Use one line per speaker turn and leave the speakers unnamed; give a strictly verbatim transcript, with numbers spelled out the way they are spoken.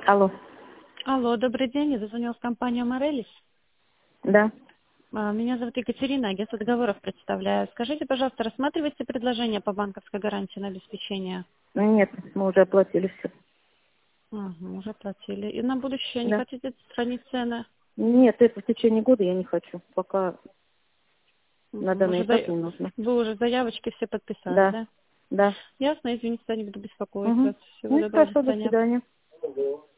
Алло.
Алло, добрый день. Я дозвонилась в компанию Морелис.
Да.
А, Меня зовут Екатерина, агентство договоров представляю. Скажите, пожалуйста, рассматриваете предложение по банковской гарантии на обеспечение?
Нет, мы уже оплатили все.
Ага, уже платили. И на будущее не
Да.
хотите сохранить цены?
Нет, это в течение года я не хочу. Пока на
Мгм.
данный
Уже
этап
за-
не нужно.
Вы уже заявочки все подписали,
Да.
да?
Да.
Ясно, извините, я не буду беспокоить
Угу.
вас. Всего
Ну и
доброго, до
хорошо, до
свидания.
свидания.